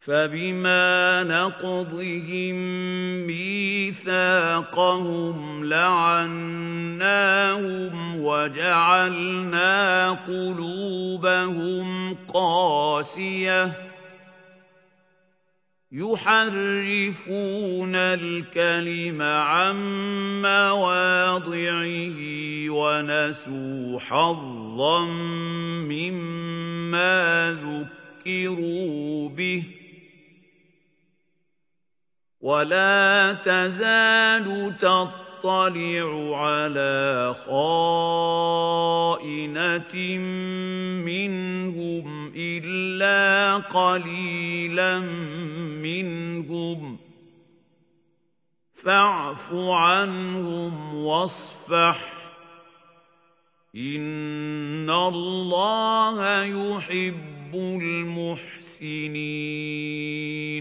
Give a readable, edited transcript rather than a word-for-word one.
فبما نقضهم ميثاقهم لعناهم وجعلنا قلوبهم قاسية يحرفون الكلم عن مواضعه ونسوا حظا مما ذكروا به ولا تزال تطلع على خائنة منهم إلا قليلا منهم فاعف عنهم واصفح إن الله يحب المحسنين